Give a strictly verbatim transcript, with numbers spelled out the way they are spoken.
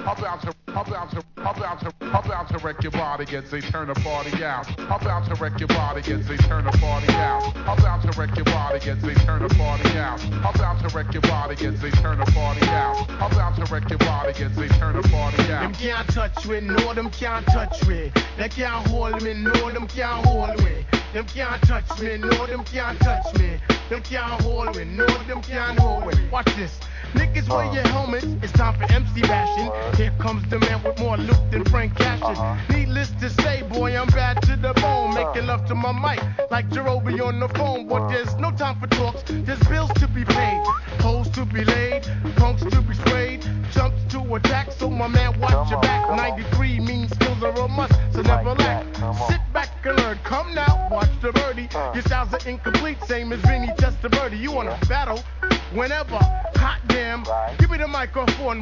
I'm about to, I'm about to, I'm about to, I'm about to wreck your body as they turn the party out. I'm about to wreck your body as they turn the party out. I'm about to wreck your body as they turn the party out. I'm about to wreck your body as they turn the party out. I'm about to wreck your body as they turn the party out. Them can't touch me, no, them can't touch me. They can't hold me, no, them can't hold me. Them can't touch me, no, them can't touch me. Them can't hold me, no, them can't hold me. Watch this. Niggas wear your helmets, it's time for M C bashing. Here comes the man with more loot than Frank Cashin. Uh-huh. Needless to say, boy, I'm bad to the bone. Making love to my mic like Jerobe on the phone. But there's no time for talks, there's bills to be paid. Hoes to be laid, punks to be sprayed. Chumps to attack, so my man watch your back. ninety-three means skills are a must, so never lack. Sit back and learn, come now, watch the birdie. Your styles are incomplete, same as Vinny Testaverde. You wanna battle whenever, hot damn, give me the microphone.